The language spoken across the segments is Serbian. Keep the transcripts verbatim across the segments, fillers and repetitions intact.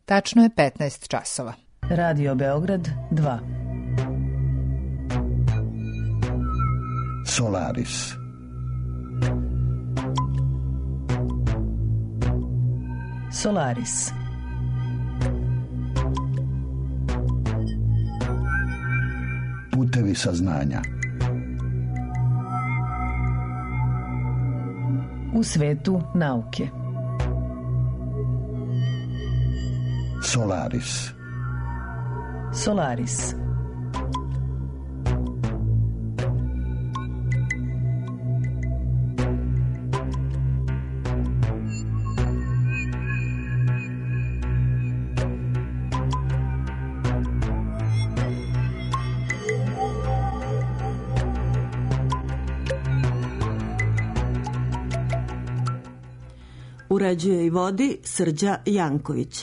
Tačno je petnaest časova. Radio Beograd dva. Solaris. Solaris. Putevi saznanja. U svetu nauke. Solaris. Solaris. Uređuje i vodi Srđa Janković.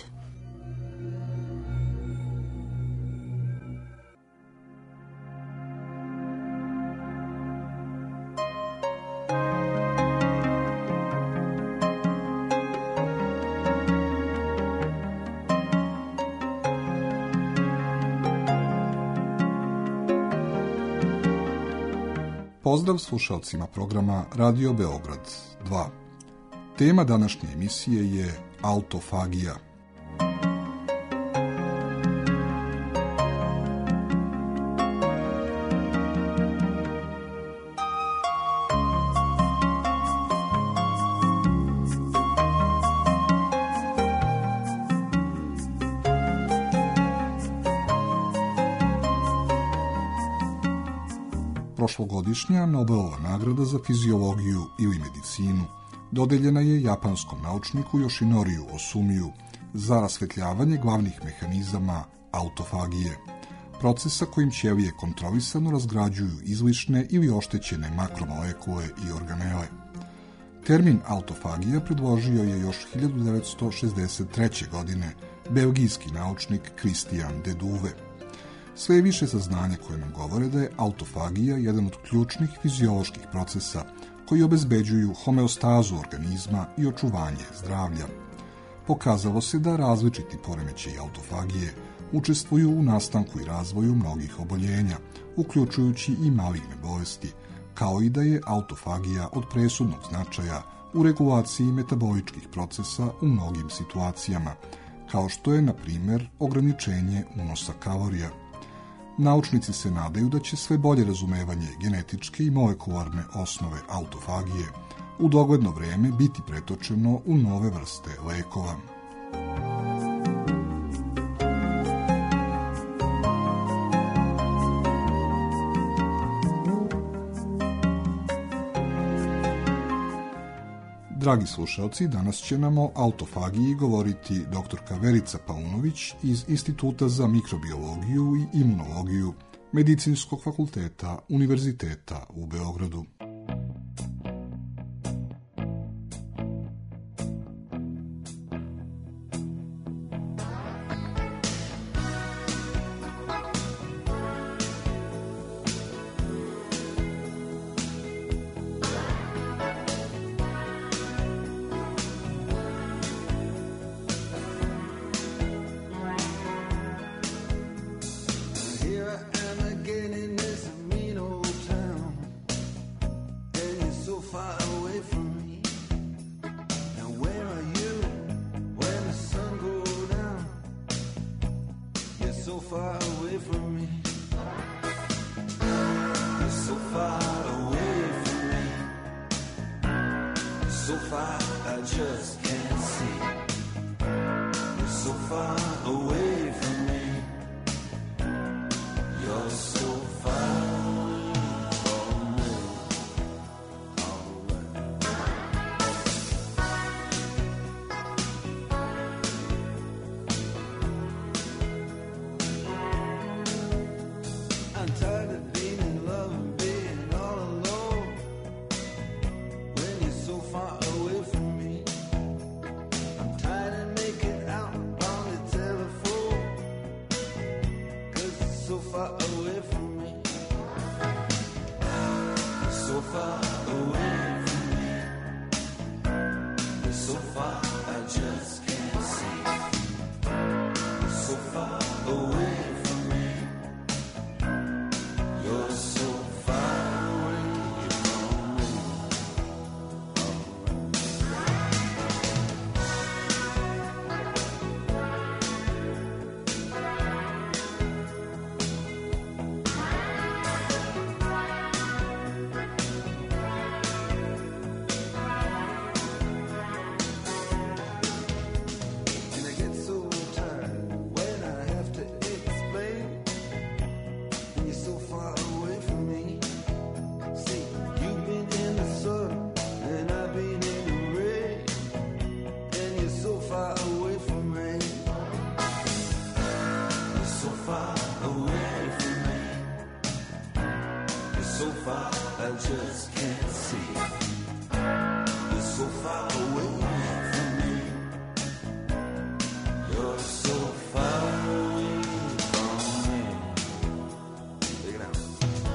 Pozdrav slušalcima programa Radio Beograd dva. Tema današnje emisije je autofagija. Prošlogodišnja Nobelova nagrada za fiziologiju ili medicinu dodeljena je japanskom naučniku Yoshinoriju Osumiju za rasvetljavanje glavnih mehanizama autofagije, procesa kojim ćelije kontrolisano razgrađuju izlišne ili oštećene makromolekule i organele. Termin autofagija predložio je još hiljadu devetsto šezdeset treće. godine belgijski naučnik Christian de Duve. Sve je više saznanja koje nam govore da je autofagija jedan od ključnih fizioloških procesa koji obezbeđuju homeostazu organizma i očuvanje zdravlja. Pokazalo se da različiti poremećaji autofagije učestvuju u nastanku i razvoju mnogih oboljenja, uključujući i maligne bolesti, kao i da je autofagija od presudnog značaja u regulaciji metaboličkih procesa u mnogim situacijama, kao što je, na primjer, ograničenje unosa kalorija. Naučnici se nadaju da će sve bolje razumevanje genetičke i molekularne osnove autofagije u dogledno vreme biti pretočeno u nove vrste lekova. Dragi slušalci, danas će nam o autofagiji govoriti doktorka Verica Paunović iz Instituta za mikrobiologiju i imunologiju Medicinskog fakulteta Univerziteta u Beogradu. Far away from me, I'm tired of making out on the telephone. I just can't see. You're so far away from me. You're so far away from me. Take it out.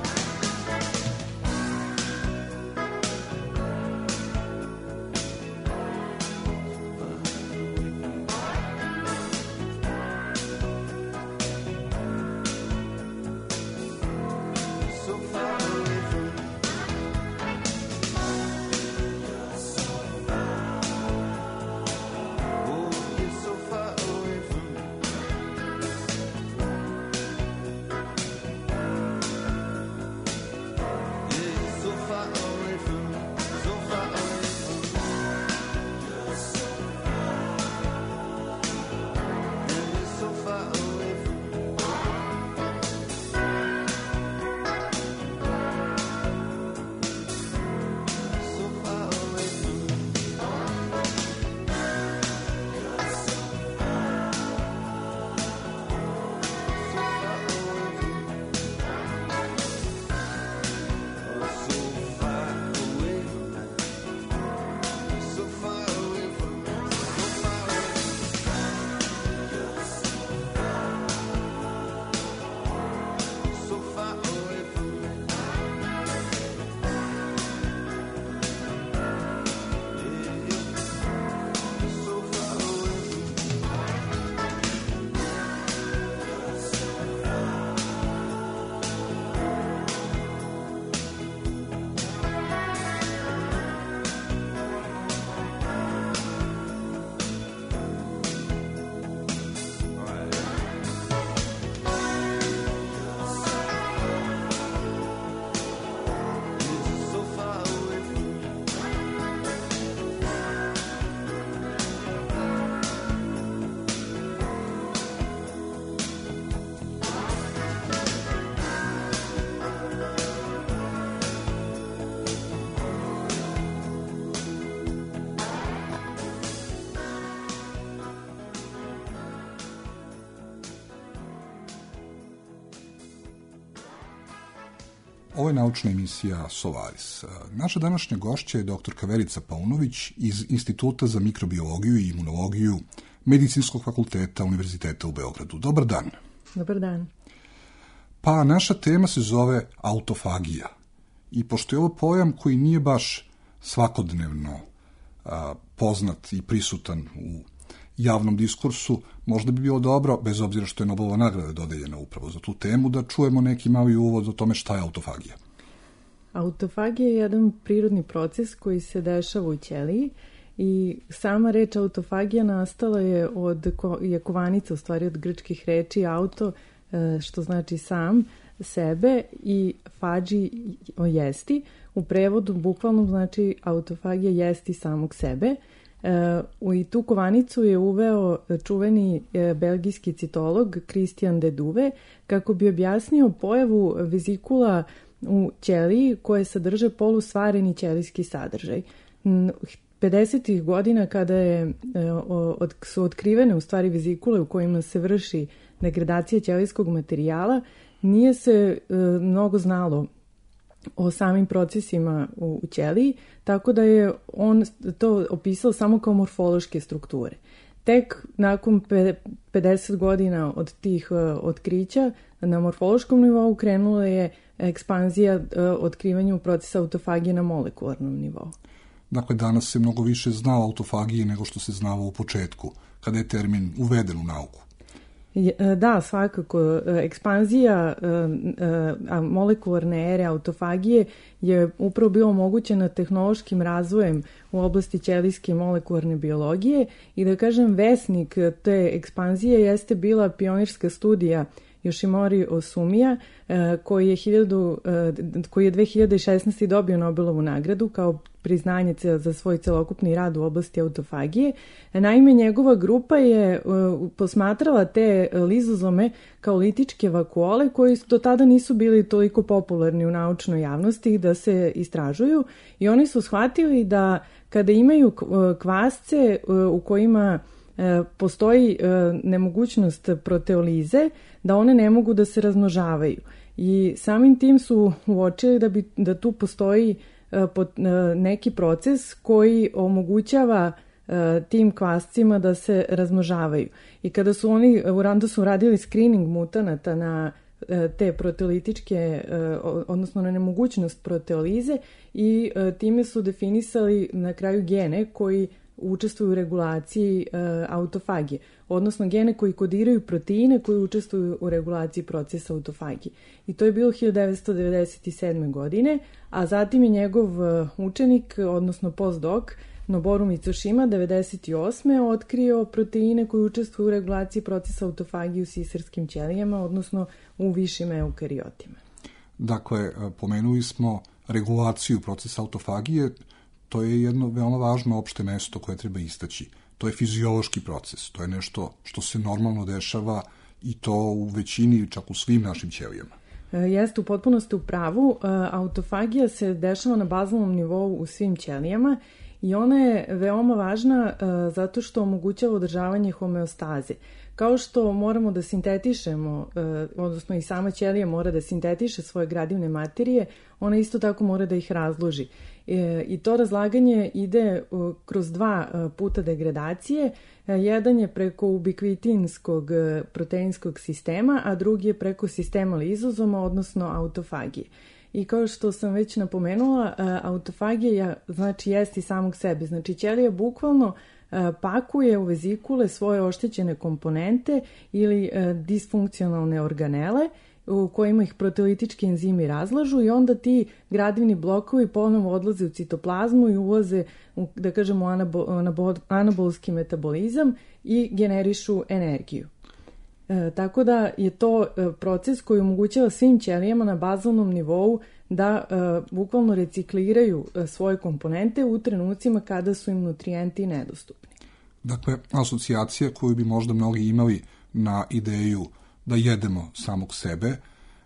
So far away from me. You're so far. Oh, you're so far away from me. Yeah, you're so far away from me. So far away from me. You're so far. Yeah, you're so far away from me. So far away from me. You're so far. So far away from me. You're so far away. So far away from me. So far away. You're so far. So far away from me. So far away from me. Ovo je naučna emisija Solaris. Naša današnja gošća je doktorka Verica Paunović iz Instituta za mikrobiologiju i imunologiju Medicinskog fakulteta Univerziteta u Beogradu. Dobar dan. Dobar dan. Pa naša tema se zove autofagija. I pošto je ovo pojam koji nije baš svakodnevno a, poznat i prisutan u javnom diskursu, možda bi bilo dobro, bez obzira što je Nobelova nagrada dodeljena upravo za tu temu, da čujemo neki mali uvod o tome šta je autofagija. Autofagija je jedan prirodni proces koji se dešava u ćeliji i sama reč autofagija nastala je od je kovanica, u stvari od grčkih reči auto, što znači sam, sebe, i fađi jesti. U prevodu bukvalno znači autofagija jesti samog sebe. Uh, I tu kovanicu je uveo čuveni uh, belgijski citolog Christian de Duve kako bi objasnio pojavu vezikula u ćeliji koje sadrže polusvareni ćelijski sadržaj. pedesetih godina kada je, uh, od, su otkrivene u stvari vezikule u kojima se vrši degradacija ćelijskog materijala, nije se uh, mnogo znalo o samim procesima u, u ćeliji, tako da je on to opisao samo kao morfološke strukture. Tek nakon pedeset godina od tih uh, otkrića na morfološkom nivou krenula je ekspanzija uh, otkrivanju procesa autofagije na molekularnom nivou. Dakle, danas se mnogo više zna o autofagiji nego što se znalo u početku, kada je termin uveden u nauku. Da, svakako. Ekspanzija molekularne ere autofagije je upravo bila omogućena tehnološkim razvojem u oblasti ćelijske molekularne biologije i da kažem vesnik te ekspanzije jeste bila pionirska studija Yoshimori Osumija, koji je, hiljadu, koji je dve hiljade šesnaeste. dobio Nobelovu nagradu kao priznanje za svoj celokupni rad u oblasti autofagije. Naime, njegova grupa je posmatrala te lizozome kao litičke vakuole koji do tada nisu bili toliko popularni u naučnoj javnosti da se istražuju, i oni su shvatili da kada imaju kvasce u kojima postoji nemogućnost proteolize, da one ne mogu da se razmnožavaju. I samim tim su uočili da, bi, da tu postoji uh, pot, uh, neki proces koji omogućava uh, tim kvascima da se razmnožavaju. I kada su oni u Randu su radili screening mutanata na te proteolitičke, odnosno na nemogućnost proteolize i time su definisali na kraju gene koji učestvuju u regulaciji autofagije, odnosno gene koji kodiraju proteine koji učestvuju u regulaciji procesa autofagije. I to je bilo hiljadu devetsto devedeset sedme. godine, a zatim je njegov učenik, odnosno postdoc, Noboru Mitsushima devedeset osme. otkrio proteine koji učestvuju u regulaciji procesa autofagije u sisarskim ćelijama, odnosno u višim eukariotima. Dakle, pomenuli smo regulaciju procesa autofagije, to je jedno veoma važno opšte mesto koje treba istaći. To je fiziološki proces, to je nešto što se normalno dešava i to u većini, čak u svim našim ćelijama. Jeste, u potpunosti u pravu. Autofagija se dešava na bazalnom nivou u svim ćelijama i ona je veoma važna uh, zato što omogućava održavanje homeostaze. Kao što moramo da sintetišemo, uh, odnosno i sama ćelija mora da sintetiše svoje gradivne materije, ona isto tako mora da ih razloži. E, I to razlaganje ide uh, kroz dva uh, puta degradacije. Uh, jedan je preko ubikvitinskog uh, proteinskog sistema, a drugi je preko sistema lizozoma, odnosno autofagije. I kao što sam već napomenula, autofagija znači jesti samog sebe. Znači ćelija bukvalno pakuje u vezikule svoje oštećene komponente ili disfunkcionalne organele u kojima ih proteolitički enzimi razlažu i onda ti gradivni blokovi ponovo odlaze u citoplazmu i ulaze u, da kažemo, anabol, anabolski metabolizam i generišu energiju. E, tako da je to e, proces koji omogućava svim ćelijama na bazalnom nivou da e, bukvalno recikliraju e, svoje komponente u trenucima kada su im nutrijenti nedostupni. Dakle, asocijacija koju bi možda mnogi imali na ideju da jedemo samog sebe, e,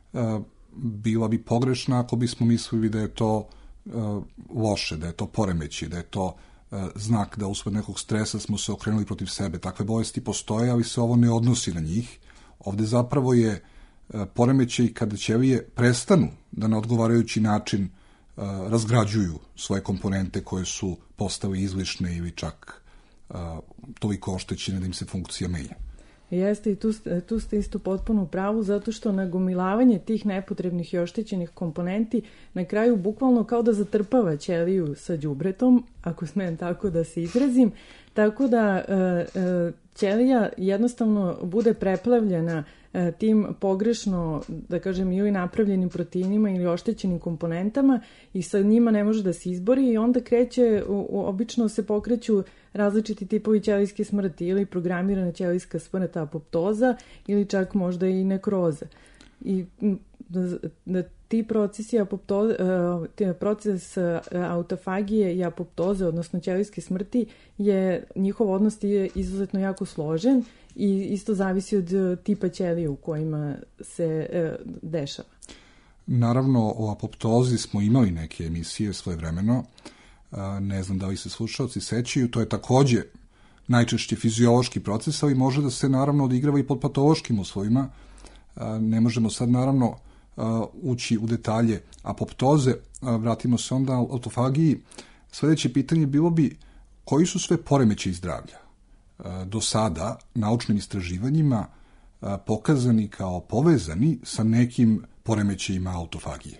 bila bi pogrešna ako bismo mislili da je to e, loše, da je to poremeći, da je to znak da usled nekog stresa smo se okrenuli protiv sebe. Takve bolesti postoje, ali se ovo ne odnosi na njih. Ovde zapravo je poremećaj kada ćelije prestanu da na odgovarajući način razgrađuju svoje komponente koje su postale izlišne ili čak toliko oštećene da im se funkcija menja. Jeste, i tu, tu ste isto potpuno u pravu, zato što nagomilavanje tih nepotrebnih i oštećenih komponenti na kraju bukvalno kao da zatrpava ćeliju sa đubretom, ako smem tako da se izrazim, tako da e, e, ćelija jednostavno bude preplavljena e, tim pogrešno, da kažem, ili napravljenim proteinima ili oštećenim komponentama i sa njima ne može da se izbori i onda kreće, u, u, obično se pokreću različiti tipovi ćelijske smrti ili programirana ćelijska smrt, apoptoza ili čak možda i nekroza. I da, da ti procesi apoptoze, proces autofagije i apoptoze, odnosno ćelijske smrti, je njihov odnos je izuzetno jako složen i isto zavisi od tipa ćelije u kojima se dešava. Naravno, o apoptozi smo imali neke emisije svojevremeno. Ne znam da li se slušalci sećaju, to je takođe najčešće fiziološki proces, ali može da se naravno odigrava i pod patološkim uslovima. Ne možemo sad naravno ući u detalje apoptoze, vratimo se onda autofagiji. Sledeće pitanje bilo bi koji su sve poremećaji zdravlja do sada naučnim istraživanjima pokazani kao povezani sa nekim poremećajima autofagije?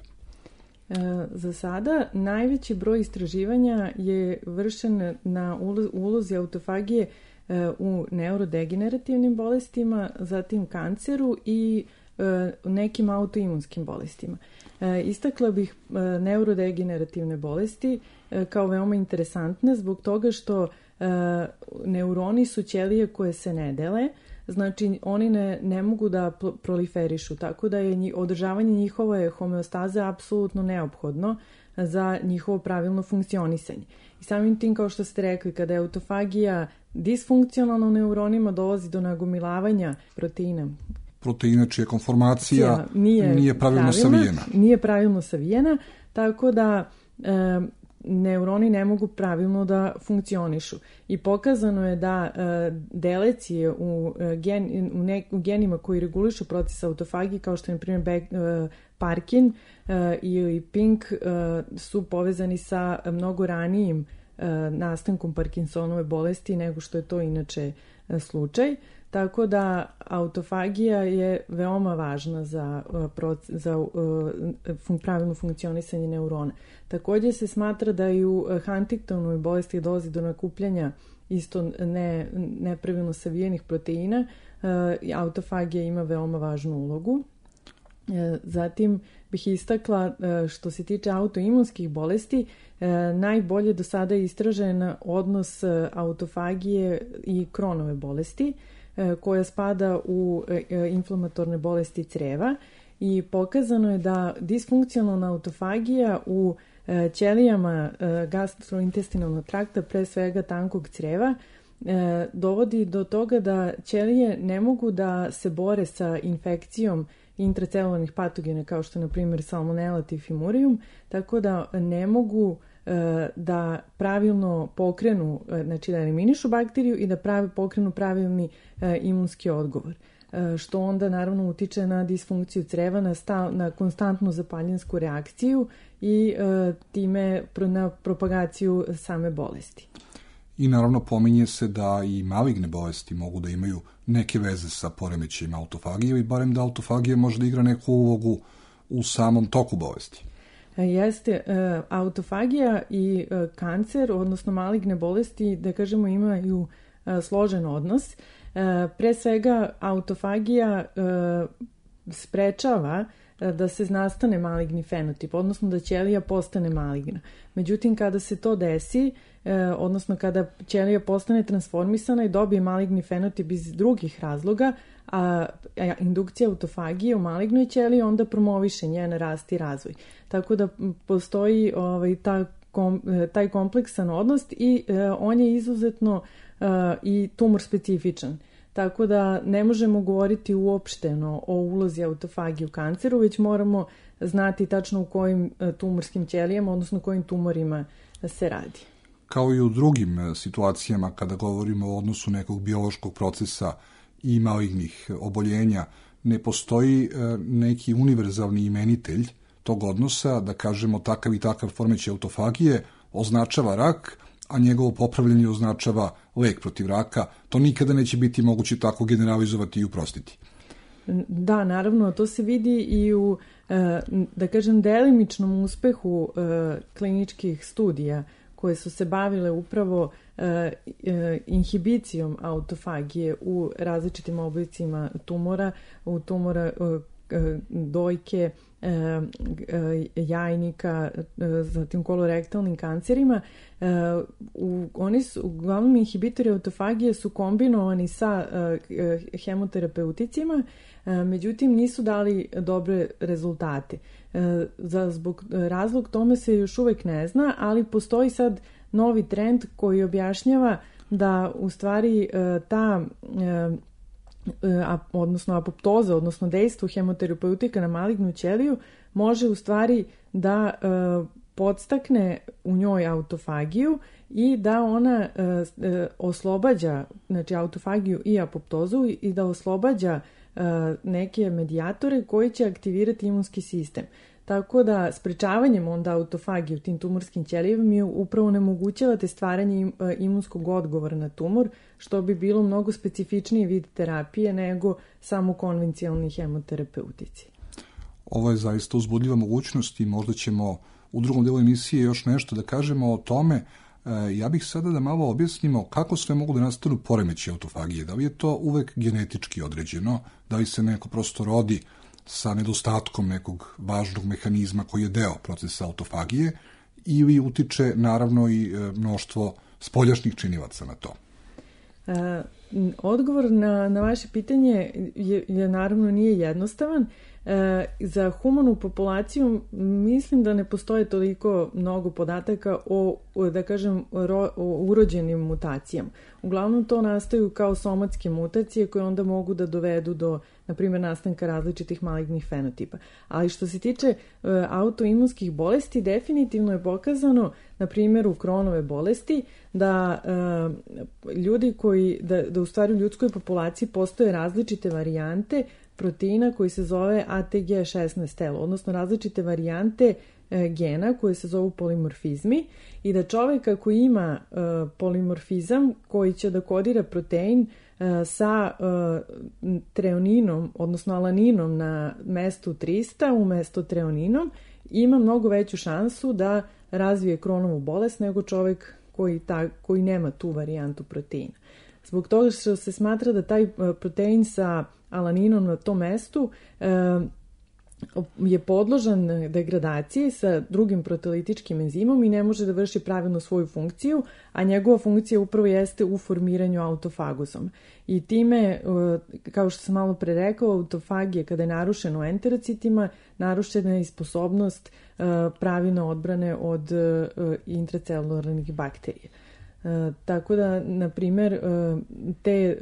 Za sada najveći broj istraživanja je vršen na ulozi autofagije u neurodegenerativnim bolestima, zatim kanceru i nekim autoimunskim bolestima. Istakla bih neurodegenerativne bolesti kao veoma interesantne zbog toga što neuroni su ćelije koje se ne dele, znači oni ne, ne mogu da proliferišu, tako da je održavanje njihove homeostaze apsolutno neophodno za njihovo pravilno funkcionisanje. I samim tim, kao što ste rekli, kada je autofagija disfunkcionalna u neuronima, dolazi do nagomilavanja proteina. Proteina čija konformacija nije, nije pravilno pravilna, savijena. Nije pravilno savijena, tako da e, neuroni ne mogu pravilno da funkcionišu. I pokazano je da uh, delecije u, uh, gen, u, ne, u genima koji regulišu proces autofagije, kao što je na primjer Beck, uh, Parkin uh, ili Pink, uh, su povezani sa mnogo ranijim uh, nastankom Parkinsonove bolesti nego što je to inače uh, slučaj. Tako da autofagija je veoma važna za, za uh, pravilno funkcionisanje neurona. Također se smatra da i u Huntingtonovoj bolesti dolazi do nakupljanja isto ne, nepravilno savijenih proteina. Uh, autofagija ima veoma važnu ulogu. Uh, zatim bih istakla uh, što se tiče autoimunskih bolesti, uh, najbolje do sada je istražen odnos uh, autofagije i Kronove bolesti, koja spada u inflamatorne bolesti creva, i pokazano je da disfunkcionalna autofagija u ćelijama gastrointestinalnog trakta, pre svega tankog creva, dovodi do toga da ćelije ne mogu da se bore sa infekcijom intracelularnih patogena kao što je na primjer Salmonella typhimurium, tako da ne mogu da pravilno pokrenu, znači da eliminišu bakteriju i da pravi, pokrenu pravilni e, imunski odgovor, e, što onda naravno utiče na disfunkciju creva, na, stav, na konstantnu zapaljensku reakciju i e, time pro, na propagaciju same bolesti. I naravno pominje se da i maligne bolesti mogu da imaju neke veze sa poremećajima autofagije, i barem da autofagija može da igra neku ulogu u samom toku bolesti. Jeste, autofagija i kancer, odnosno maligne bolesti, da kažemo, imaju složen odnos. Pre svega, autofagija sprečava da se nastane maligni fenotip, odnosno da ćelija postane maligna. Međutim, kada se to desi, odnosno kada ćelija postane transformisana i dobije maligni fenotip iz drugih razloga, a indukcija autofagije u malignoj ćeliji onda promoviše njen rast i razvoj. Tako da postoji ovaj, ta, kom, taj kompleksan odnos i e, on je izuzetno e, i tumor specifičan. Tako da ne možemo govoriti uopšteno o ulozi autofagije u kanceru, već moramo znati tačno u kojim tumorskim ćelijama, odnosno kojim tumorima se radi. Kao i u drugim situacijama kada govorimo o odnosu nekog biološkog procesa i malignih oboljenja, ne postoji neki univerzalni imenitelj tog odnosa, da kažemo takav i takav poremećaj autofagije označava rak, a njegovo popravljanje označava lek protiv raka. To nikada neće biti moguće tako generalizovati i uprostiti. Da, naravno, to se vidi i u, da kažem, delimičnom uspehu kliničkih studija koje su se bavile upravo inhibicijom autofagije u različitim oblicima tumora, u tumora dojke, jajnika, zatim kolorektalnim kancerima. U, oni su, uglavnom inhibitori autofagije su kombinovani sa hemoterapeuticima, međutim nisu dali dobre rezultate. Za, zbog razlog tome se još uvek ne zna, ali postoji sad novi trend koji objašnjava da u stvari ta odnosno apoptoza, odnosno dejstvo hemoterapeutika na malignu ćeliju može u stvari da e, podstakne u njoj autofagiju i da ona e, oslobađa, znači autofagiju i apoptozu, i da oslobađa e, neke medijatore koji će aktivirati imunski sistem. Tako da sprečavanjem onda autofagije u tim tumorskim ćelijama mi upravo onemogućavate stvaranje imunskog odgovora na tumor, što bi bilo mnogo specifičniji vid terapije nego samo konvencionalni hemoterapeutici. Ovo je zaista uzbudljiva mogućnost i možda ćemo u drugom delu emisije još nešto da kažemo o tome. Ja bih sada da malo objasnimo kako sve mogu da nastanu poremeći autofagije. Da li je to uvek genetički određeno, da li se neko prosto rodi sa nedostatkom nekog važnog mehanizma koji je deo procesa autofagije, ili utiče naravno i mnoštvo spoljašnjih činilaca na to? E, odgovor na, na vaše pitanje je, je naravno nije jednostavan. E, za humanu populaciju mislim da ne postoje toliko mnogo podataka o da kažem, ro, urođenim mutacijama. Uglavnom to nastaju kao somatske mutacije koje onda mogu da dovedu do, na primjer, nastanka različitih malignih fenotipa. Ali što se tiče uh, autoimunskih bolesti, definitivno je pokazano, na primjer, u Kronove bolesti, da uh, ljudi koji, da, da u stvari u ljudskoj populaciji postoje različite varijante proteina koji se zove A T G šesnaest L, odnosno različite varijante e, gena koje se zovu polimorfizmi i da čovjek ako ima e, polimorfizam koji će da kodira protein e, sa e, treoninom, odnosno alaninom na mestu trista umesto treoninom, ima mnogo veću šansu da razvije Kronovu bolest nego čovjek koji, ta, koji nema tu varijantu proteina. Zbog toga što se smatra da taj protein sa alaninom na tom mestu e, je podložan degradaciji sa drugim proteolitičkim enzimom i ne može da vrši pravilno svoju funkciju, a njegova funkcija upravo jeste u formiranju autofagozom. I time, e, kao što sam malo pre rekao, autofagija kada je narušena u enterocitima, narušena je i sposobnost e, pravilne odbrane od e, intracelularnih bakterija. E, tako da, na primjer, e, te e,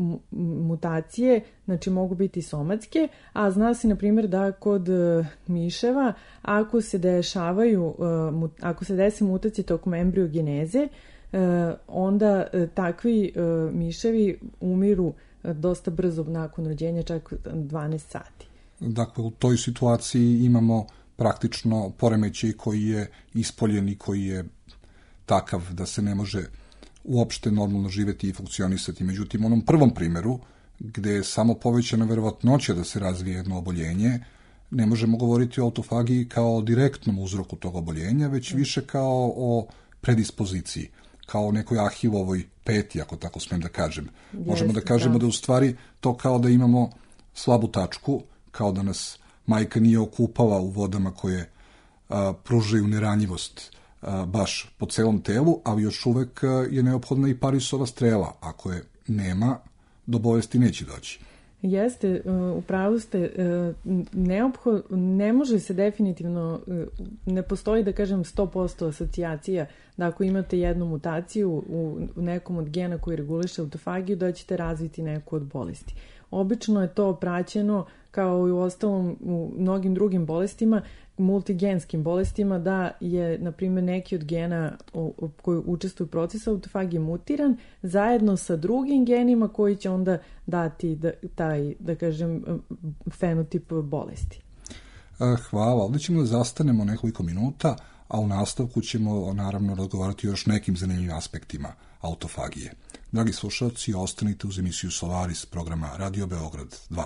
mutacije znači, mogu biti somatske, a zna se, na primjer, da kod e, miševa, ako se dešavaju, e, mut, ako se desi mutacije tokom embriogeneze, e, onda e, takvi e, miševi umiru e, dosta brzo nakon rođenja, čak dvanaest sati. Dakle, u toj situaciji imamo praktično poremećaj koji je ispoljen i koji je takav da se ne može uopšte normalno živeti i funkcionisati. Međutim, u onom prvom primjeru, gde je samo povećana verovatnoća da se razvije jedno oboljenje, ne možemo govoriti o autofagiji kao o direktnom uzroku tog oboljenja, već više kao o predispoziciji, kao o nekoj Ahilovoj peti, ako tako smijem da kažem. Jeste, možemo da kažemo da. da u stvari to kao da imamo slabu tačku, kao da nas majka nije okupala u vodama koje a, pružaju neranjivost baš po celom telu, ali još uvek je neophodna i Parisova strela. Ako je nema, do bolesti neće doći. Jeste, u pravu ste, neophod, ne može se definitivno, ne postoji da kažem sto posto asocijacija da ako imate jednu mutaciju u nekom od gena koji reguliše autofagiju da ćete razviti neku od bolesti. Obično je to praćeno kao i u ostalom u mnogim drugim bolestima, multigenskim bolestima, da je, na primjer, neki od gena koji učestvuju u procesu autofagije mutiran zajedno sa drugim genima koji će onda dati da, taj, da kažem, fenotip bolesti. Hvala. Ovdje ćemo da zastanemo nekoliko minuta, a u nastavku ćemo naravno razgovarati o još nekim zanimljivim aspektima autofagije. Dragi slušalci, ostanite uz emisiju Solaris programa Radio Beograd dva.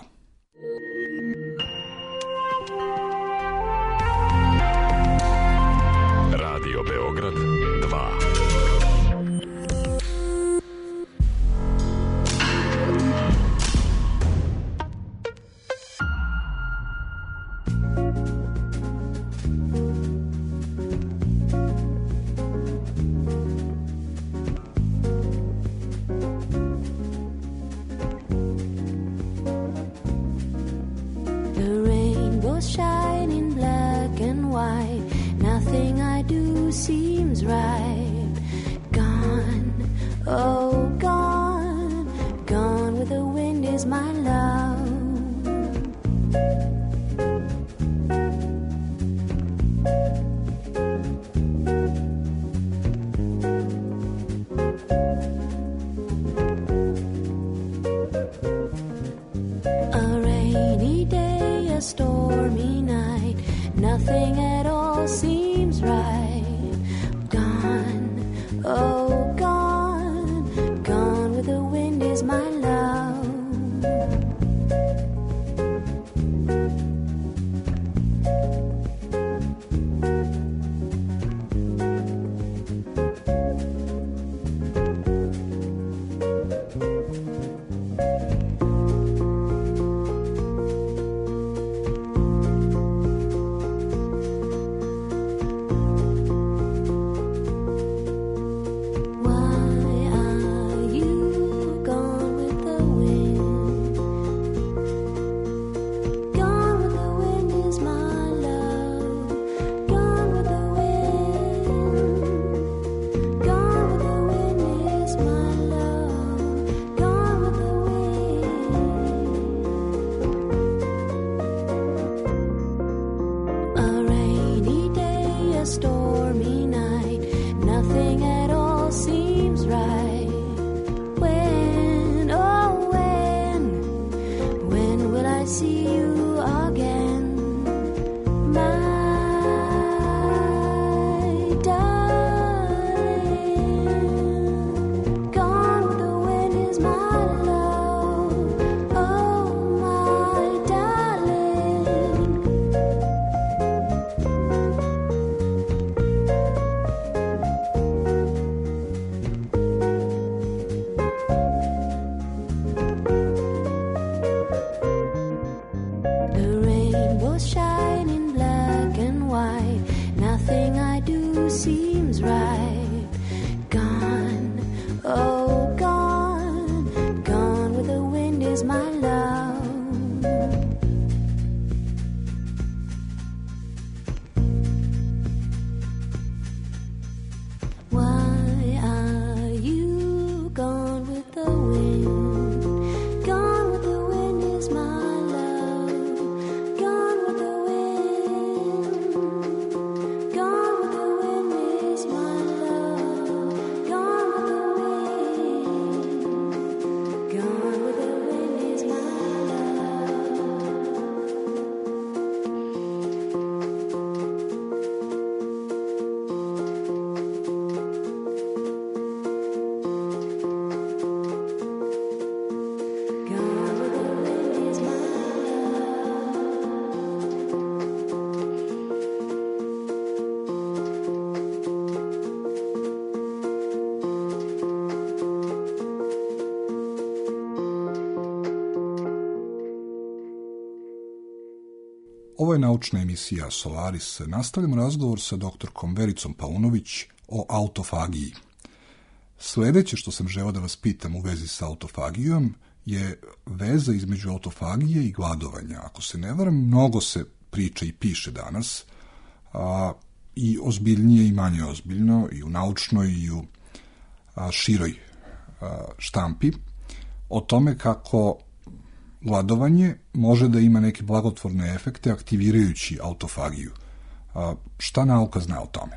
Radio Beograd dva. Seems right. Gone, oh gone, gone with the wind is my love. A rainy day, a stormy night, nothing at all seems right. Oh, gone, gone with the wind is my love. is my love. Gone with the wind. Gone with the wind is my love. Gone with the wind. Gone with the wind is my Ovo je naučna emisija Solaris. Nastavljamo razgovor sa doktorkom Vericom Paunović o autofagiji. Sledeće što sam želeo da vas pitam u vezi sa autofagijom je veza između autofagije i gladovanja. Ako se ne varam, mnogo se priča i piše danas, a, i ozbiljnije i manje ozbiljno, i u naučnoj i u a, široj a, štampi, o tome kako gladovanje može da ima neke blagotvorne efekte aktivirajući autofagiju. A, šta nauka zna o tome?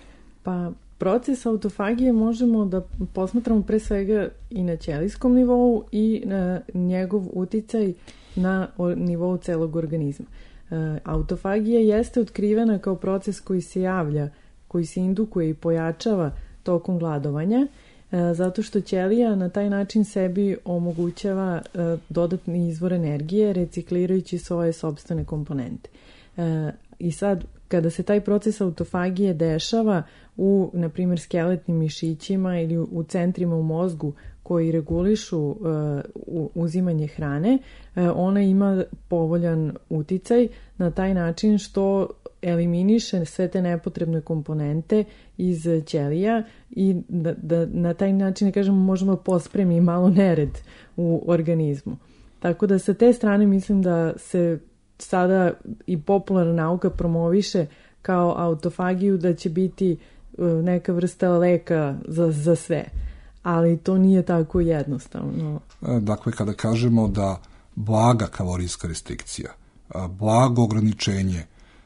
Pa proces autofagije možemo da posmatramo pre svega i na ćelijskom nivou i na njegov uticaj na nivou celog organizma. E, autofagija jeste otkrivena kao proces koji se javlja, koji se indukuje i pojačava tokom gladovanja, e, zato što ćelija na taj način sebi omogućava e, dodatni izvor energije reciklirajući svoje sopstvene komponente. E, I sad, kada se taj proces autofagije dešava u, na primjer, skeletnim mišićima ili u centrima u mozgu koji regulišu uh, uzimanje hrane, uh, ona ima povoljan uticaj na taj način što eliminiše sve te nepotrebne komponente iz ćelija i da, da na taj način, ne kažemo, možemo pospremi malo nered u organizmu. Tako da sa te strane mislim da se sada i popularna nauka promoviše kao autofagiju da će biti neka vrsta leka za, za sve. Ali to nije tako jednostavno. Dakle, kada kažemo da blaga kalorijska restrikcija, blago ograničenje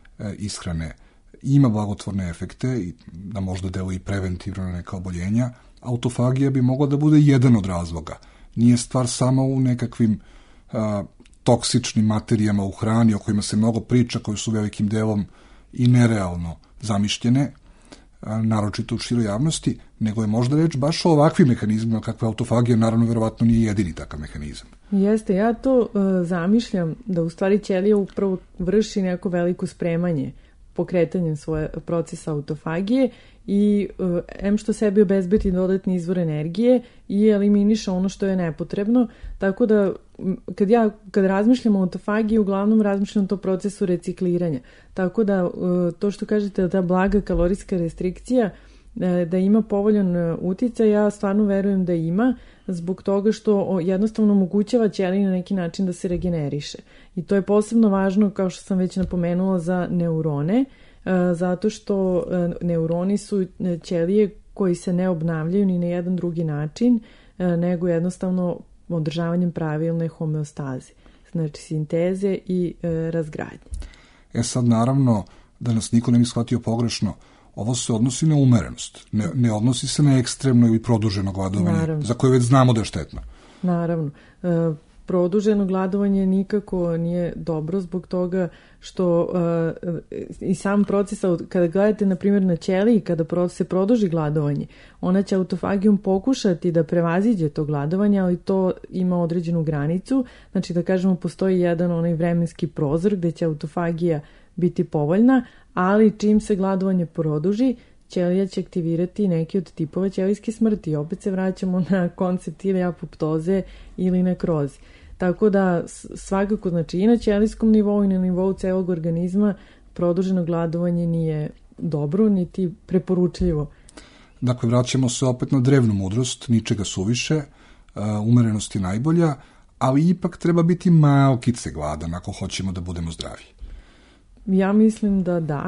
ishrane ima blagotvorne efekte i da možda deluje i preventivno na neka oboljenja, autofagija bi mogla da bude jedan od razloga. Nije stvar samo u nekakvim a, toksičnim materijama u hrani o kojima se mnogo priča, koje su velikim delom i nerealno zamišljene, naročito u široj javnosti, nego je možda reč baš o ovakvim mehanizmima kakva autofagija, naravno verovatno nije jedini takav mehanizam. Jeste, ja to uh, zamišljam da u stvari ćelija upravo vrši neko veliko spremanje pokretanjem svoje procesa autofagije i uh, em što sebi obezbedi dodatni izvor energije i eliminiše ono što je nepotrebno, tako da kad ja kad razmišljam o autofagiji, uglavnom razmišljam o to procesu recikliranja. Tako da uh, to što kažete da ta blaga kalorijska restrikcija uh, da ima povoljan uh, uticaj, ja stvarno verujem da ima, zbog toga što jednostavno omogućava ćeliji na neki način da se regeneriše. I to je posebno važno, kao što sam već napomenula, za neurone, zato što neuroni su ćelije koji se ne obnavljaju ni na jedan drugi način, nego jednostavno održavanjem pravilne homeostaze, znači sinteze i razgradnje. E sad, naravno, da nas niko ne bi shvatio pogrešno, ovo se odnosi na umerenost, ne, ne odnosi se na ekstremno ili produženo gladovanje, naravno, za koje već znamo da je štetno. Naravno. E, produženo gladovanje nikako nije dobro zbog toga što e, i sam proces, kada gledate na primjer na ćeliji, kada se produži gladovanje, ona će autofagijom pokušati da prevaziđe to gladovanje, ali to ima određenu granicu, znači da kažemo postoji jedan onaj vremenski prozor gde će autofagija biti povoljna, ali čim se gladovanje produži, ćelija će aktivirati neki od tipova ćelijske smrti. Opet se vraćamo na koncept ili apoptoze ili nekrozi. Tako da svakako, znači i na ćelijskom nivou i na nivou celog organizma produženo gladovanje nije dobro, niti preporučljivo. Dakle, vraćamo se opet na drevnu mudrost, ničega suviše, umerenost je najbolja, ali ipak treba biti malkice gladan ako hoćemo da budemo zdravi. Ja mislim da da.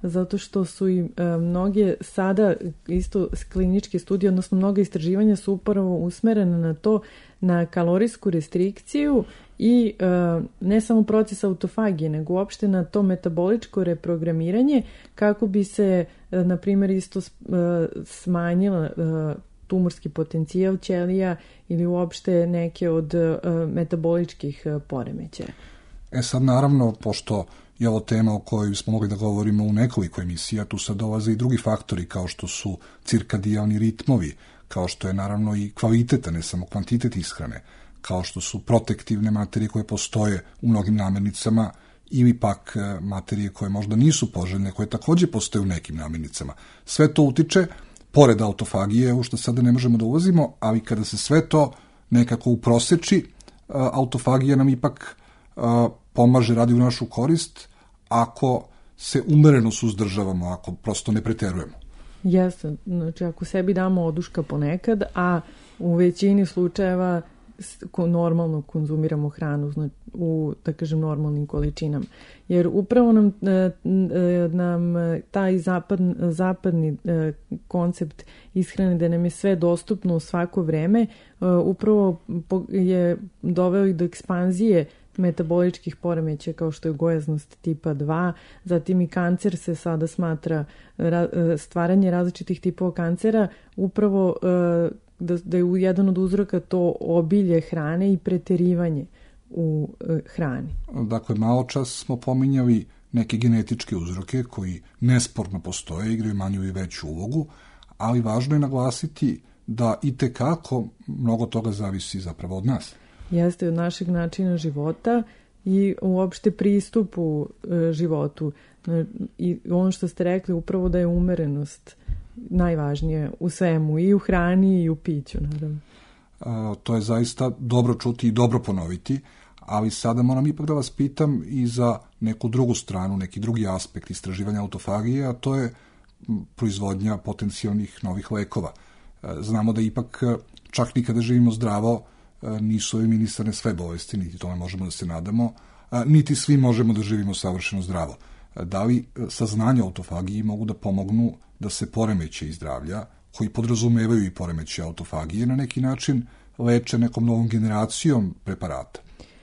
zato što su i e, mnoge sada isto kliničke studije, odnosno mnoga istraživanja su upravo usmerene na to, na kalorijsku restrikciju i e, ne samo proces autofagije, nego uopšte na to metaboličko reprogramiranje kako bi se, e, na primjer, isto e, smanjila e, tumorski potencijal ćelija ili uopšte neke od e, metaboličkih e, poremećaja. E sad, naravno, pošto je ovo tema o kojoj smo mogli da govorimo u nekoliko emisija, tu sad dolaze i drugi faktori kao što su cirkadijalni ritmovi, kao što je naravno i kvalitet, a ne samo kvantitet ishrane, kao što su protektivne materije koje postoje u mnogim namirnicama ili pak materije koje možda nisu poželjne, koje takođe postoje u nekim namirnicama. Sve to utiče, pored autofagije, u što sada ne možemo da ulazimo, ali kada se sve to nekako uproseči, autofagija nam ipak pomaže, radi u našu korist, ako se umereno suzdržavamo, ako prosto ne preterujemo. Jeste, znači ako sebi damo oduška ponekad, a u većini slučajeva normalno konzumiramo hranu, znači u, da kažem, normalnim količinama. Jer upravo nam, nam taj zapad, zapadni koncept ishrane, da nam je sve dostupno u svako vreme, upravo je doveo i do ekspanzije metaboličkih poremećaja kao što je gojaznost tipa dva, zatim i kancer se sada smatra, stvaranje različitih tipova kancera, upravo da, da je jedan od uzroka to obilje hrane i preterivanje u hrani. Dakle, malo čas smo pominjali neke genetičke uzroke koji nesporno postoje, igraju manju i veću ulogu, ali važno je naglasiti da i tekako mnogo toga zavisi zapravo od nas. Jeste, od našeg načina života i uopšte pristupu e, životu. I ono što ste rekli, upravo da je umerenost najvažnije u svemu, i u hrani i u piću, naravno. A, to je zaista dobro čuti i dobro ponoviti, ali sada moram ipak da vas pitam i za neku drugu stranu, neki drugi aspekt istraživanja autofagije, a to je proizvodnja potencijalnih novih lekova. Znamo da ipak čak nikada živimo zdravo, nisu eliminisane sve bolesti, niti tome možemo da se nadamo, niti svi možemo da živimo savršeno zdravo. Da li saznanja o autofagiji mogu da pomognu da se poremećaji zdravlja, koji podrazumevaju i poremećaje autofagije, na neki način leče nekom novom generacijom preparata?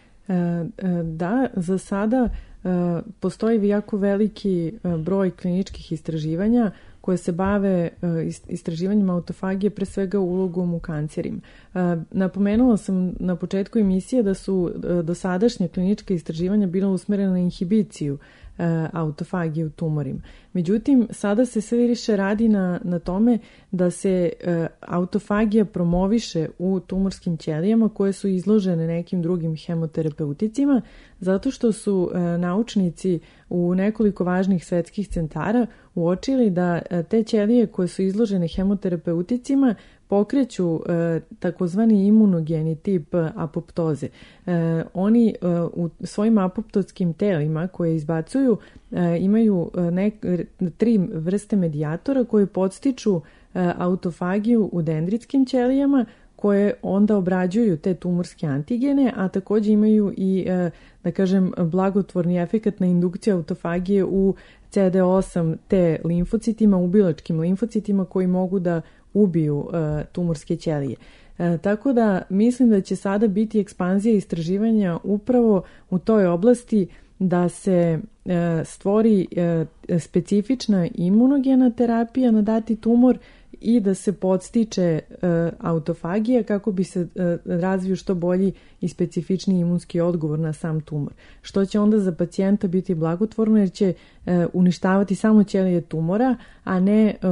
Da, za sada postoji jako veliki broj kliničkih istraživanja koje se bave istraživanjima autofagije, pre svega ulogom u kancerima. Napomenula sam na početku emisije da su dosadašnje kliničke istraživanja bila usmerena na inhibiciju autofagije u tumorima. Međutim, sada se sve više radi na, na tome da se e, autofagija promoviše u tumorskim ćelijama koje su izložene nekim drugim hemoterapeuticima, zato što su e, naučnici u nekoliko važnih svetskih centara uočili da e, te ćelije koje su izložene hemoterapeuticima pokreću e, takozvani imunogeni tip apoptoze. E, oni e, u svojim apoptotskim telima koje izbacuju e, imaju nek, tri vrste medijatora koje podstiču e, autofagiju u dendritskim ćelijama, koje onda obrađuju te tumorske antigene, a također imaju i, e, da kažem, blagotvorni efekat na indukciju autofagije u C D osam T limfocitima, ubilačkim limfocitima koji mogu da ubiju uh, tumorske ćelije. E, tako da mislim da će sada biti ekspanzija istraživanja upravo u toj oblasti da se e, stvori e, specifična imunogena terapija na dati tumor i da se podstiče e, autofagija kako bi se e, razvio što bolji i specifični imunski odgovor na sam tumor. Što će onda za pacijenta biti blagotvorno jer će e, uništavati samo ćelije tumora, a ne, e,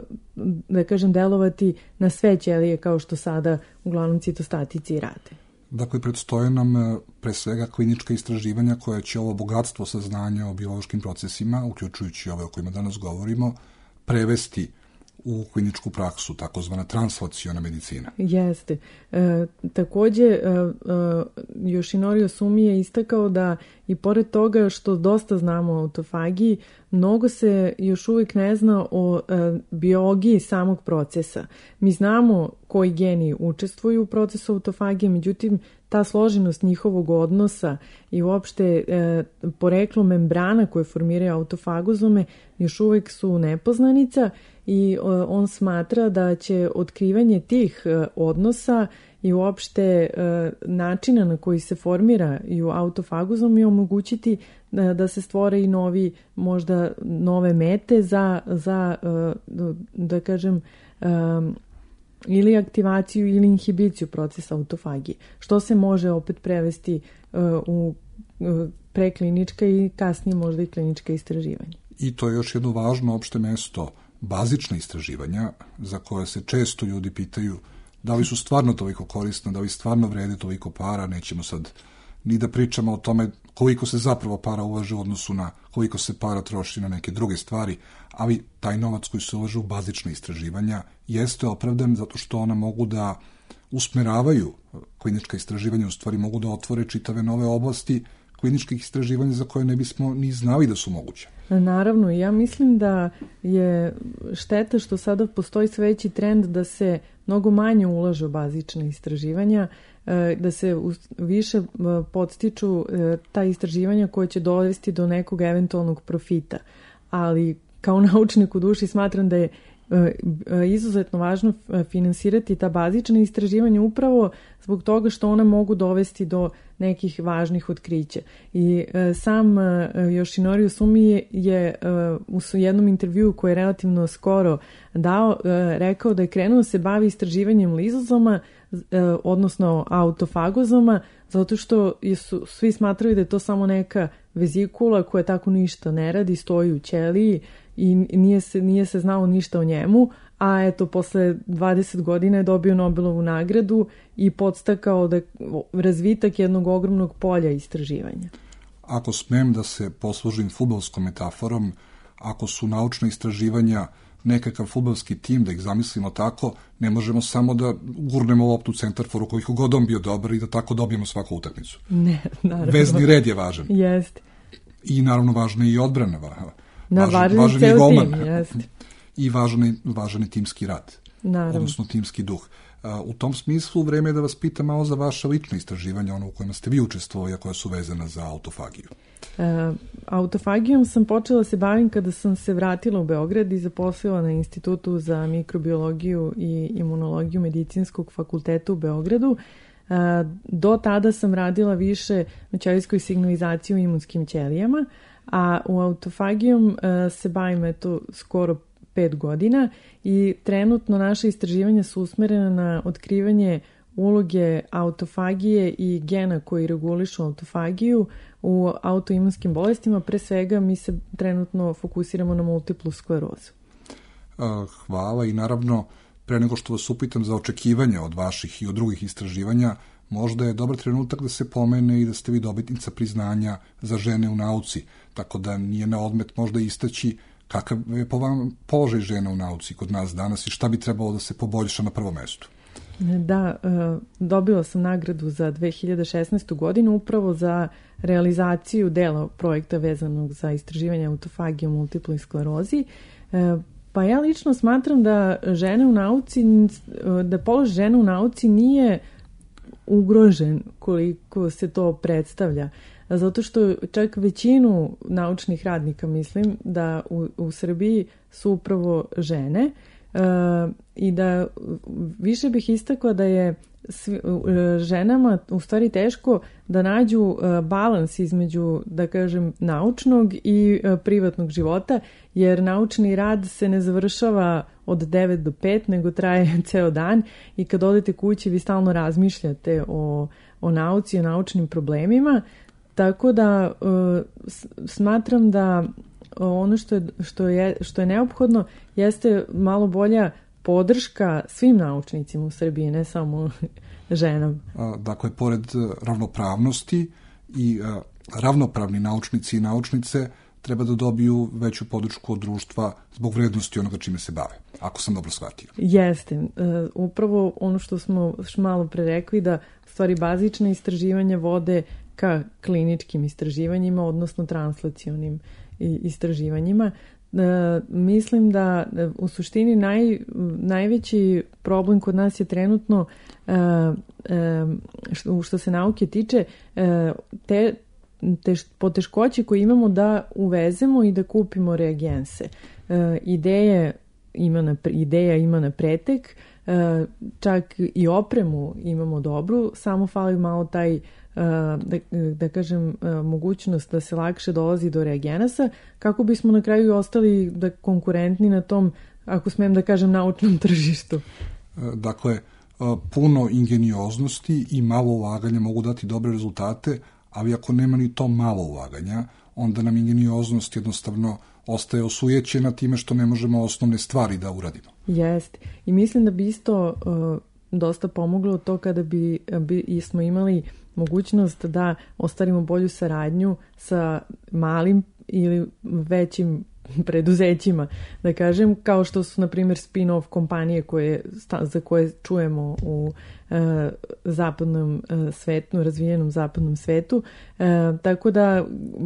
da kažem, delovati na sve ćelije kao što sada uglavnom citostatici rade. Dakle, predstoje nam pre svega klinička istraživanja koja će ovo bogatstvo saznanja o biološkim procesima, uključujući ove o kojima danas govorimo, prevesti u kliničku praksu, takozvana translaciona medicina. Jeste. E, takođe, e, e, Yoshinori Ohsumi je istakao da i pored toga što dosta znamo o autofagiji, mnogo se još uvijek ne zna o e, biologiji samog procesa. Mi znamo koji geni učestvuju u procesu autofagije, međutim, ta složenost njihovog odnosa i uopšte e, poreklo membrana koje formiraju autofagozome još uvek su nepoznanica i e, on smatra da će otkrivanje tih e, odnosa i uopšte e, načina na koji se formiraju autofagozomi omogućiti da, da se stvore i novi, možda nove mete za, za e, da kažem, e, ili aktivaciju ili inhibiciju procesa autofagije, što se može opet prevesti uh, u uh, preklinička i kasnije možda i klinička istraživanja. I to je još jedno važno opšte mesto, bazična istraživanja, za koje se često ljudi pitaju da li su stvarno toliko korisna, da li stvarno vrede toliko para, nećemo sad ni da pričamo o tome koliko se zapravo para ulaže u odnosu na koliko se para troši na neke druge stvari, ali taj novac koji se ulaže u bazične istraživanja jeste opravdan zato što ona mogu da usmeravaju klinička istraživanja, u stvari mogu da otvore čitave nove oblasti kliničkih istraživanja za koje ne bismo ni znali da su moguće. Naravno, ja mislim da je šteta što sada postoji sve veći trend da se mnogo manje ulaže u bazične istraživanja, da se više podstiču ta istraživanja koje će dovesti do nekog eventualnog profita. Ali kao naučnik u duši smatram da je izuzetno važno finansirati ta bazična istraživanja upravo zbog toga što ona mogu dovesti do nekih važnih otkrića. I sam Yoshinori Osumi je, je u jednom intervjuu koji je relativno skoro dao, rekao da je krenuo se bavi istraživanjem lizozoma, odnosno autofagozoma, zato što su svi smatrali da je to samo neka vezikula koja tako ništa ne radi, stoji u ćeliji i nije se, nije se znalo ništa o njemu, a eto, posle dvadeset godina je dobio Nobelovu nagradu i podstakao da razvitak jednog ogromnog polja istraživanja. Ako smem da se poslužim fudbalskom metaforom, ako su naučna istraživanja nekakav fudbalski tim, da ih zamislimo tako, ne možemo samo da gurnemo loptu u centarforu koliko god on bio dobar i da tako dobijemo svaku utakmicu. Ne, naravno. Vezni red je važan. Jeste. I naravno važna je i odbrana. Na, važan, važan je i golman. I važan je, važan je timski rad. Naravno. Odnosno timski duh. U tom smislu vreme je da vas pitam malo za vaše lične istraživanja, ono u kojima ste vi učestvovali, a koja su vezana za autofagiju. Uh, autofagijom sam počela se bavim kada sam se vratila u Beograd i zaposlila na Institutu za mikrobiologiju i imunologiju Medicinskog fakulteta u Beogradu. Uh, do tada sam radila više na ćelijskoj signalizaciji u imunskim ćelijama, a u autofagijom uh, se bavim eto skoro pet godina i trenutno naše istraživanja su usmerena na otkrivanje uloge autofagije i gena koji regulišu autofagiju u autoimunskim bolestima. Pre svega mi se trenutno fokusiramo na multiplu sklerozu. Hvala i naravno pre nego što vas upitam za očekivanja od vaših i od drugih istraživanja, možda je dobar trenutak da se pomene i da ste vi dobitnica priznanja za žene u nauci, tako da nije na odmet možda istaći kakav je po vam položaj žena u nauci kod nas danas i šta bi trebalo da se poboljša na prvom mestu? Da, dobila sam nagradu za dve hiljade šesnaestu godinu upravo za realizaciju dela projekta vezanog za istraživanje autofagije u multiploj sklerozi. Pa ja lično smatram da žene u nauci, da položaj žena u nauci nije ugrožen koliko se to predstavlja. Zato što čak većinu naučnih radnika mislim da u, u Srbiji su upravo žene e, i da više bih istakla da je svi, ženama u stvari teško da nađu balans između, da kažem, naučnog i privatnog života, jer naučni rad se ne završava od devet do pet, nego traje ceo dan i kad odete kući vi stalno razmišljate o, o nauci, o naučnim problemima. Tako da uh, smatram da ono što je, što je, što je neophodno jeste malo bolja podrška svim naučnicima u Srbiji, ne samo ženama. Dakle, pored ravnopravnosti i a, ravnopravni naučnici i naučnice treba da dobiju veću podršku od društva zbog vrednosti onoga čime se bave, ako sam dobro shvatio. Jeste. Uh, upravo ono što smo malo pre rekli, da stvari bazične istraživanja vode ka kliničkim istraživanjima, odnosno translacionim istraživanjima. E, mislim da e, u suštini naj, najveći problem kod nas je trenutno e, e, što, što se nauke tiče e, te, te poteškoće koje imamo da uvezemo i da kupimo reagense. E, ideje ima na, ideja ima na pretek, e, čak i opremu imamo dobru, samo fali malo taj da, da kažem mogućnost da se lakše dolazi do reagenasa kako bismo na kraju ostali da konkurentni na tom, ako smijem da kažem, naučnom tržištu. Dakle, puno ingenioznosti i malo ulaganja mogu dati dobre rezultate, ali ako nema ni to malo ulaganja, onda nam ingenioznost jednostavno ostaje osujećena time što ne možemo osnovne stvari da uradimo. Jeste. I mislim da bi isto uh, dosta pomoglo to kada bi, bi smo imali mogućnost da ostvarimo bolju saradnju sa malim ili većim preduzećima, da kažem, kao što su, na primjer, spin-off kompanije koje, za koje čujemo u e, zapadnom e, svetu, razvijenom zapadnom svetu. E, tako da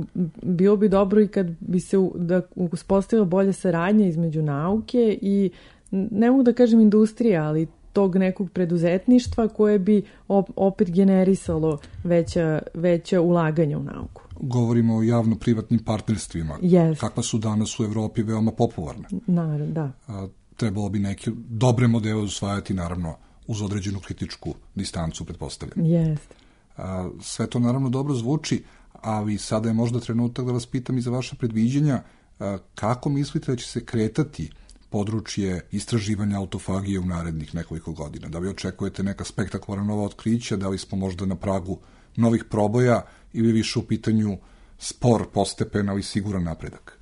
bilo bi dobro i kad bi se da uspostavila bolja saradnja između nauke i, ne mogu da kažem industrije, ali tog nekog preduzetništva koje bi opet generisalo veća, veća ulaganja u nauku. Govorimo o javno-privatnim partnerstvima. Yes. Kakva su danas u Evropi veoma popularne. Naravno, da. A, trebalo bi neke dobre modele usvajati, naravno, uz određenu kritičku distancu, pretpostavljam. Yes. A, sve to naravno dobro zvuči, ali sada je možda trenutak da vas pitam i za vaše predviđenja, a, kako mislite da će se kretati područje istraživanja autofagije u narednih nekoliko godina? Da li očekujete neka spektakularna nova otkrića, da li smo možda na pragu novih proboja ili više u pitanju spor, postepen, ali siguran napredak?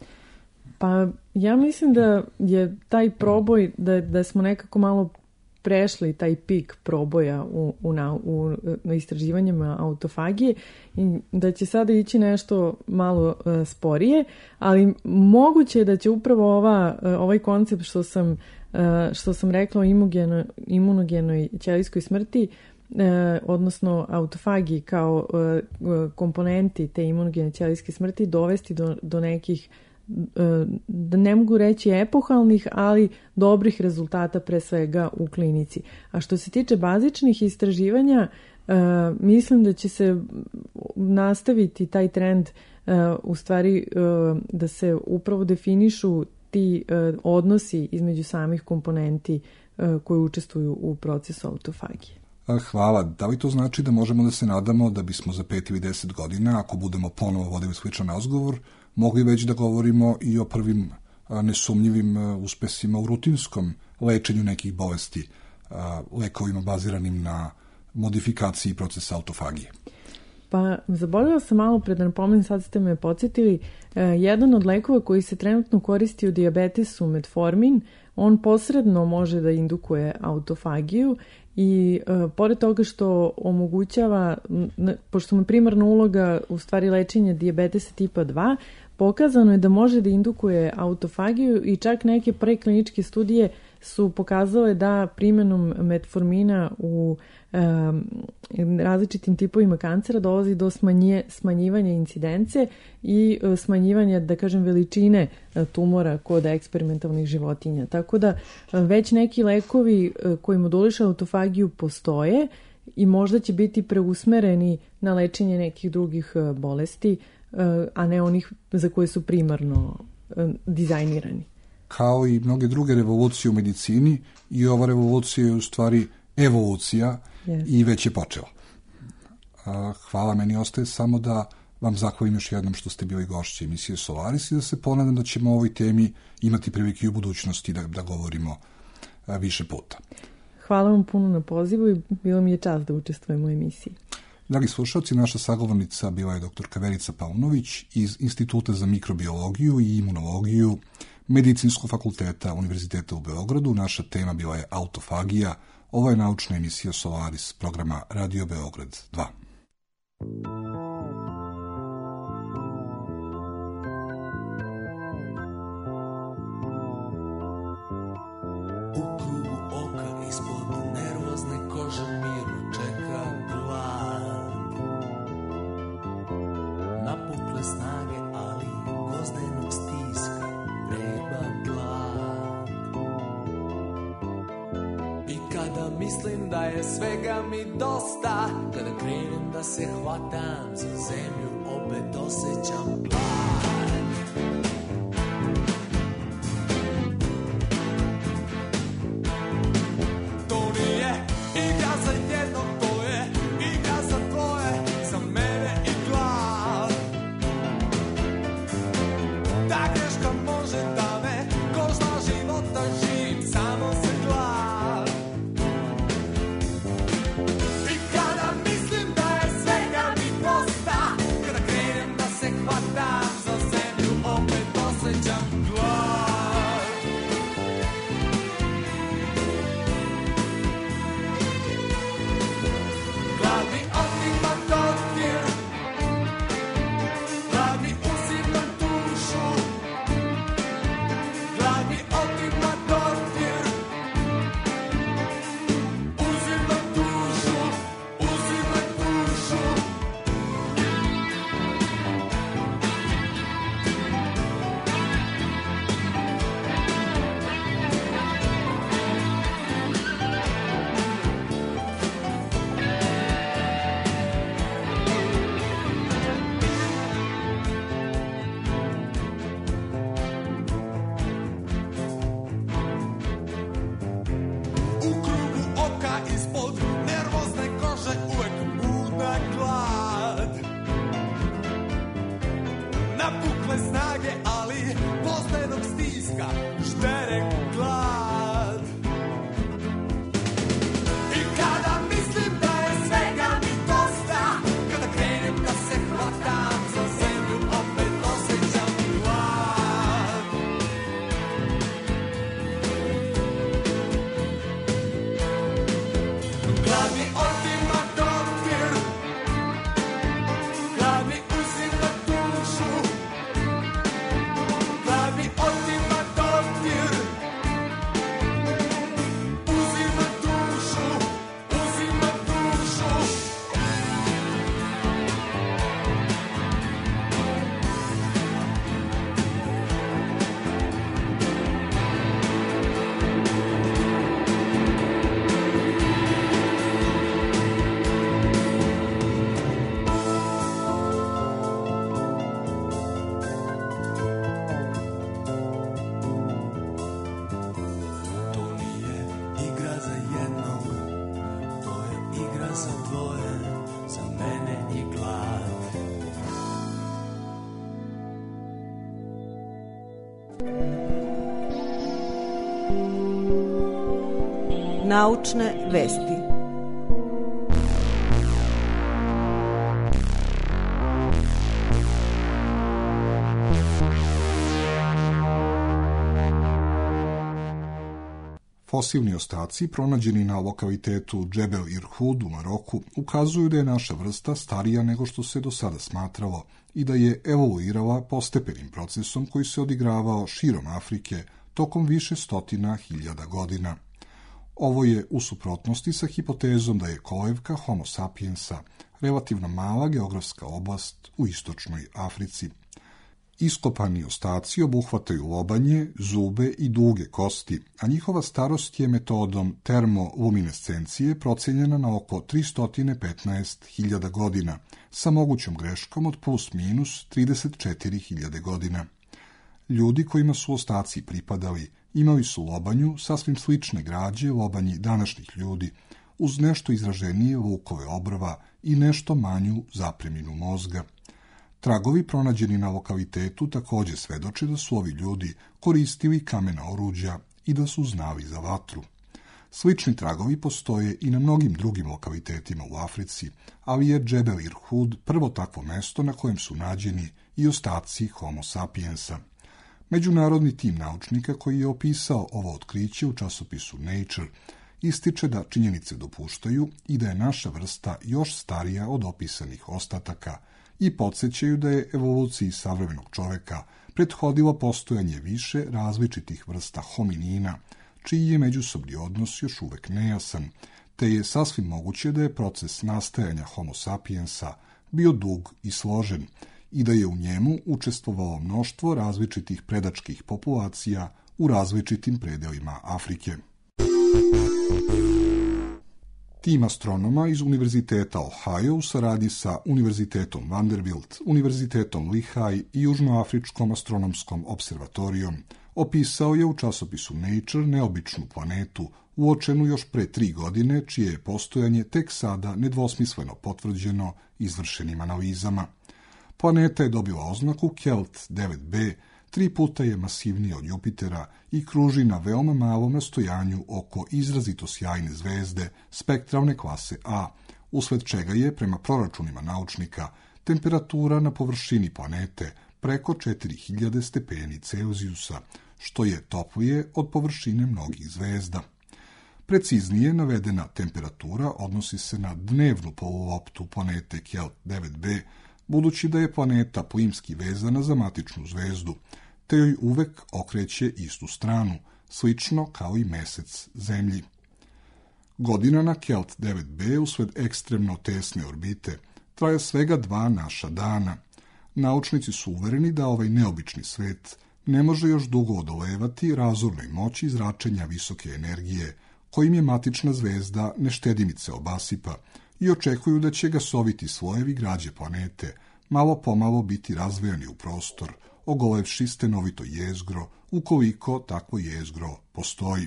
Pa ja mislim da je taj proboj, da, da smo nekako malo prešli taj pik proboja u, u, na, u, na istraživanjima autofagije i da će sada ići nešto malo uh, sporije, ali moguće je da će upravo ova, uh, ovaj koncept što sam, uh, što sam rekla o imunogeno, imunogenoj ćelijskoj smrti, uh, odnosno autofagiji kao uh, komponenti te imunogene ćelijske smrti dovesti do, do nekih, da ne mogu reći epohalnih, ali dobrih rezultata pre svega u klinici. A što se tiče bazičnih istraživanja, mislim da će se nastaviti taj trend u stvari da se upravo definišu ti odnosi između samih komponenti koji učestvuju u procesu autofagije. Hvala. Da li to znači da možemo da se nadamo da bismo za pet ili deset godina, ako budemo ponovo vodili sličan razgovor, mogli već da govorimo i o prvim nesumnjivim uspesima u rutinskom lečenju nekih bolesti, lekovima baziranim na modifikaciji procesa autofagije? Pa, zaboravila sam malo pre da napomenem, sad ste me podsjetili, jedan od lekova koji se trenutno koristi u dijabetesu, metformin, on posredno može da indukuje autofagiju i uh, pored toga što omogućava, n- pošto mu primarna uloga u stvari lečenja dijabetesa tipa dva, pokazano je da može da indukuje autofagiju i čak neke prekliničke studije su pokazale da primjenom metformina u um, različitim tipovima kancera dolazi do smanje, smanjivanja incidence i uh, smanjivanja, da kažem, veličine uh, tumora kod eksperimentalnih životinja. Tako da uh, već neki lekovi uh, koji modulišu autofagiju postoje i možda će biti preusmereni na lečenje nekih drugih uh, bolesti, uh, a ne onih za koje su primarno uh, dizajnirani. Kao i mnoge druge revolucije u medicini, i ova revolucija je u stvari evolucija, yes. I već je počela. Hvala, meni ostaje samo da vam zahvalim još jednom što ste bili gošće emisije Solaris i da se ponadam da ćemo o ovoj temi imati prilike i u budućnosti da, da govorimo više puta. Hvala vam puno na pozivu i bilo mi je čast da učestvujem u emisiji. Dragi slušalci, naša sagovornica bila je doktorka Verica Paunović iz Instituta za mikrobiologiju i imunologiju Medicinskog fakulteta Univerziteta u Beogradu. Naša tema bila je autofagija. Ovo je naučna emisija Solaris programa Radio Beograd dva. U krugu oka ispod nervozne kože miru čeka glad. Napukle snage, ali gozdenog stiska, vreme mislim da je svega mi dosta, kada krenem da se hvatam za zemlju, opet osjećam glad. To nije igra za jednog, to je igra za dvoje, za mene i glad. Ta greška može da me košta života, živim samo za glad. I kada mislim da je svega mi dosta, kada krenem da se hvatam za zemlju, opet osjećam glad. Glad mi otima dodir, glad mi uzima dušu, glad mi otima dodir, uzima dušu, uzima dušu. U krugu oka ispod nervozne kože uvek budna glad. Napukle snage, ali poslednog stiska ždere glad. I kada mislim da je svega mi dosta, kada krenem da se hvatam za zemlju, opet osjećam glad. Glad mi otima dodir, glad mi uzima dušu, glad mi otima dodir, uzima dušu, uzima dušu. To nije igra za jednog, to je igra za dvoje, za mene i glad. Naučne vesti. Fosilni ostaci pronađeni na lokalitetu Džebel Irhud u Maroku ukazuju da je naša vrsta starija nego što se do sada smatralo i da je evoluirala postepenim procesom koji se odigravao širom Afrike tokom više stotina hiljada godina. Ovo je u suprotnosti sa hipotezom da je kolevka Homo sapiensa relativno mala geografska oblast u istočnoj Africi. Iskopani ostaci obuhvataju lobanje, zube i duge kosti, a njihova starost je metodom termoluminescencije procenjena na oko tristo petnaest hiljada godina, sa mogućom greškom od plus minus trideset četiri hiljade godina. Ljudi kojima su ostaci pripadali imali su lobanju sasvim slične građe lobanji današnjih ljudi, uz nešto izraženije lukove obrva i nešto manju zapreminu mozga. Tragovi pronađeni na lokalitetu također svedoče da su ovi ljudi koristili kamena oruđa i da su znali za vatru. Slični tragovi postoje i na mnogim drugim lokalitetima u Africi, ali je Džebel Irhud prvo takvo mesto na kojem su nađeni i ostaci Homo sapiensa. Međunarodni tim naučnika koji je opisao ovo otkriće u časopisu Nature ističe da činjenice dopuštaju i da je naša vrsta još starija od opisanih ostataka i podsjećaju da je evoluciji savremenog čoveka prethodilo postojanje više različitih vrsta hominina, čiji je međusobni odnos još uvek nejasan, te je sasvim moguće da je proces nastajanja Homo sapiensa bio dug i složen i da je u njemu učestvovalo mnoštvo različitih predačkih populacija u različitim predelima Afrike. Tim astronoma iz Univerziteta Ohio u saradnji sa Univerzitetom Vanderbilt, Univerzitetom Lehigh i Južnoafričkom astronomskom observatorijom opisao je u časopisu Nature neobičnu planetu, uočenu još pre tri godine, čije je postojanje tek sada nedvosmisleno potvrđeno izvršenim analizama. Planeta je dobila oznaku Kelt devet b, tri puta je masivnija od Jupitera i kruži na veoma malom rastojanju oko izrazito sjajne zvezde spektralne klase A, usled čega je, prema proračunima naučnika, temperatura na površini planete preko četiri hiljade stepeni Celzijusa, što je toplije od površine mnogih zvezda. Preciznije navedena temperatura odnosi se na dnevnu poluloptu planete Kelt devet b, budući da je planeta plimski vezana za matičnu zvezdu, te joj uvek okreće istu stranu, slično kao i mesec Zemlji. Godina na Kelt devet b usled ekstremno tesne orbite traje svega dva naša dana. Naučnici su uvereni da ovaj neobični svet ne može još dugo odolevati razornoj moći zračenja visoke energije, kojim je matična zvezda neštedimice obasipa, i očekuju da će gasoviti slojevi građe planete malo pomalo biti razvejani u prostor, ogolevši stenovito jezgro, ukoliko takvo jezgro postoji.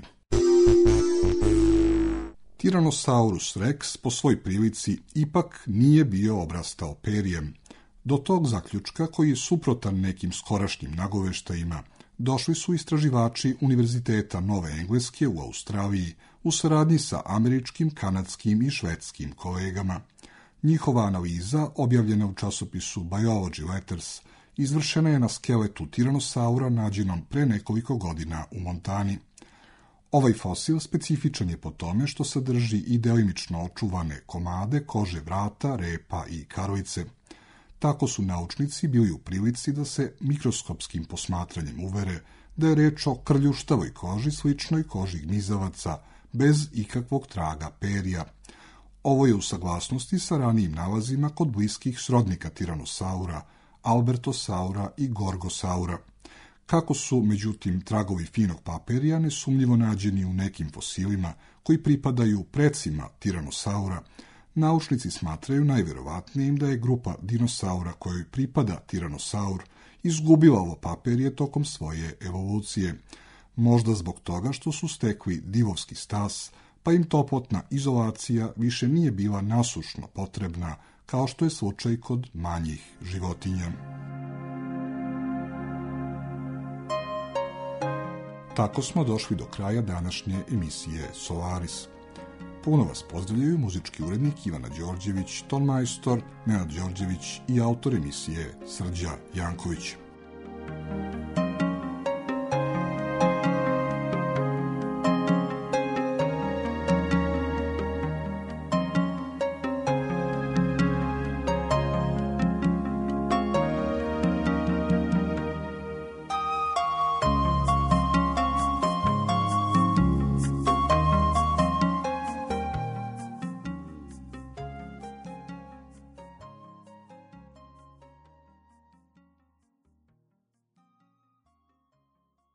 Tyrannosaurus rex po svoj prilici ipak nije bio obrastao perijem. Do tog zaključka, koji je suprotan nekim skorašnjim nagoveštajima, došli su istraživači Univerziteta Nove Engleske u Australiji u saradnji sa američkim, kanadskim i švedskim kolegama. Njihova analiza, objavljena u časopisu Biology Letters, izvršena je na skeletu tiranosaura nađenom pre nekoliko godina u Montani. Ovaj fosil specifičan je po tome što sadrži i delimično očuvane komade kože vrata, repa i karlice. Tako su naučnici bili u prilici da se mikroskopskim posmatranjem uvere da je reč o krljuštavoj koži sličnoj koži gnjizavaca, bez ikakvog traga perja. Ovo je u saglasnosti sa ranijim nalazima kod bliskih srodnika tiranosaura, albertosaura i gorgosaura. Kako su, međutim, tragovi finog paperija nesumnjivo nađeni u nekim fosilima koji pripadaju precima tiranosaura, naučnici smatraju najverovatnijim da je grupa dinosaura kojoj pripada tiranosaur izgubila ovo paperje tokom svoje evolucije, možda zbog toga što su stekli divovski stas, pa im toplotna izolacija više nije bila nasušno potrebna, kao što je slučaj kod manjih životinja. Tako smo došli do kraja današnje emisije Solaris. Puno vas pozdravljaju muzički urednik Ivana Đorđević, tonmajstor Nenad Đorđević i autor emisije Srđa Janković.